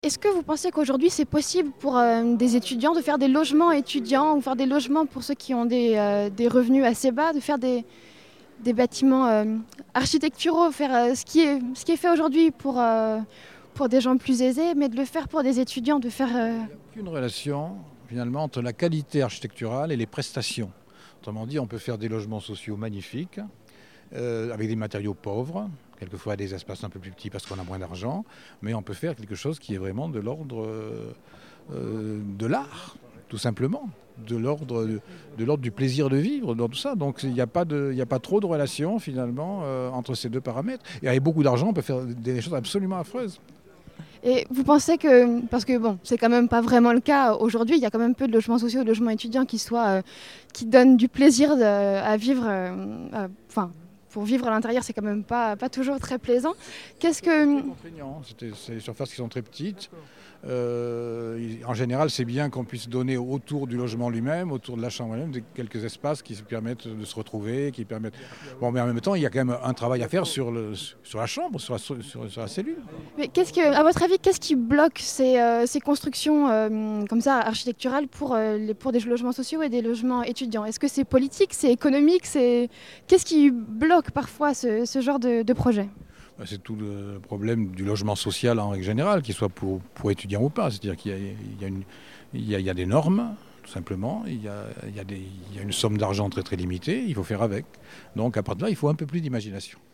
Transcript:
Est-ce que vous pensez qu'aujourd'hui c'est possible pour des étudiants de faire des logements étudiants ou faire des logements pour ceux qui ont des revenus assez bas, de faire des bâtiments architecturaux, faire ce qui est fait aujourd'hui pour des gens plus aisés, mais de le faire pour des étudiants, de faire... Il n'y a aucune relation finalement entre la qualité architecturale et les prestations. Autrement dit, on peut faire des logements sociaux magnifiques, avec des matériaux pauvres, quelquefois des espaces un peu plus petits parce qu'on a moins d'argent, mais on peut faire quelque chose qui est vraiment de l'ordre de l'art, tout simplement, de l'ordre du plaisir de vivre, dans tout ça. Donc il n'y a pas trop de relation finalement entre ces deux paramètres. Et avec beaucoup d'argent, on peut faire des choses absolument affreuses. Et vous pensez que, parce que bon, c'est quand même pas vraiment le cas aujourd'hui, il y a quand même peu de logements sociaux, de logements étudiants qui donnent du plaisir à vivre, enfin, pour vivre à l'intérieur, c'est quand même pas toujours très plaisant. Qu'est-ce Très que, contraignant. C'est des surfaces qui sont très petites. En général, c'est bien qu'on puisse donner autour du logement lui-même, autour de la chambre elle-même, quelques espaces qui permettent de se retrouver, qui permettent. Bon, mais en même temps, il y a quand même un travail à faire sur la chambre, sur la cellule. mais à votre avis, qu'est-ce qui bloque ces constructions comme ça architecturales pour des logements sociaux et des logements étudiants? Est-ce que c'est politique, c'est économique, qu'est-ce qui bloque parfois ce genre de projet? C'est tout le problème du logement social en règle générale, qu'il soit pour étudiants ou pas. C'est-à-dire qu'il y a des normes, tout simplement. Il y a une somme d'argent très très limitée. Il faut faire avec. Donc à partir de là, il faut un peu plus d'imagination.